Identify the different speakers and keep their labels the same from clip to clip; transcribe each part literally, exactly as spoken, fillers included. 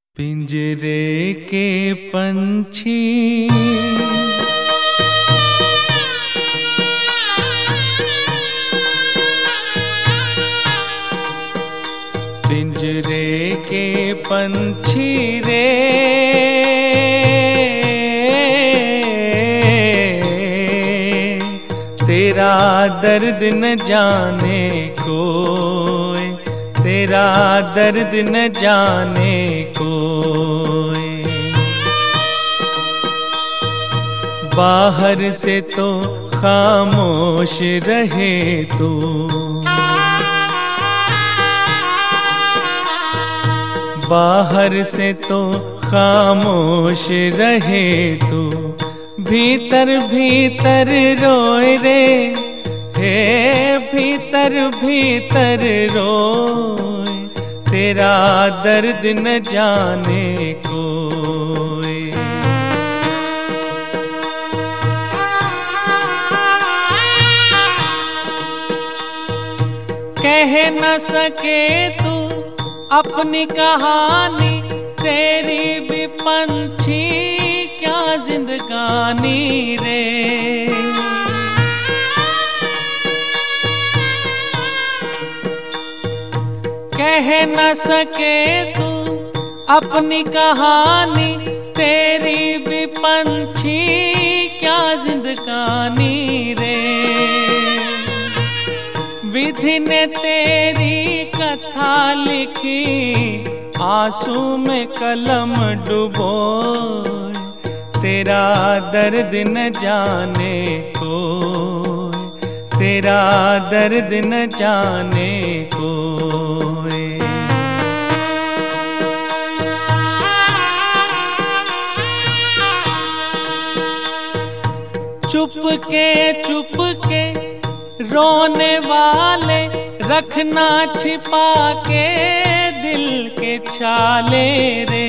Speaker 1: पिंजरे के पंछी पिंजरे के पंछी रे तेरा दर्द न जाने कोई, तेरा दर्द न जाने कोई। बाहर से तो खामोश रहे तू, बाहर से तो खामोश रहे तू, भीतर भीतर रोए रे, हे भीतर भीतर रोए, तेरा दर्द न जाने कोई। कह न सके तू अपनी कहानी, तेरी भी पंछी क्या जिंदगानी रे। कह न सके तू अपनी कहानी, तेरी भी पंछी क्या जिंदगानी रे। विधि ने तेरी कथा लिखी, आंसू में कलम डुबोए, तेरा दर्द न जाने कोई, तेरा दर्द न जाने कोई। चुप के चुप के रोने वाले, रखना छिपा के दिल के छाले रे।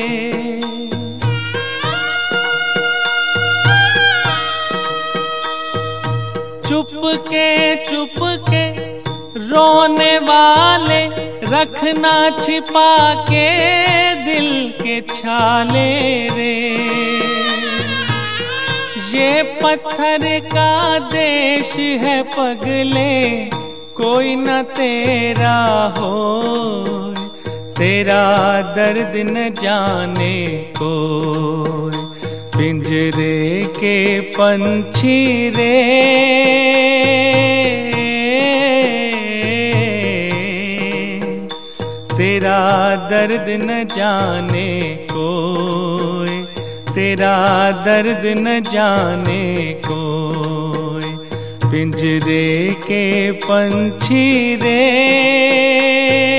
Speaker 1: चुप के चुप के रोने वाले, रखना छिपा के दिल के छाले रे। ये पत्थर का देश है पगले, कोई न तेरा हो, तेरा दर्द न जाने कोई। पिंजरे के पंछी रे तेरा दर्द न जाने कोई, तेरा दर्द न जाने कोई। पिंजरे के पंछी रे।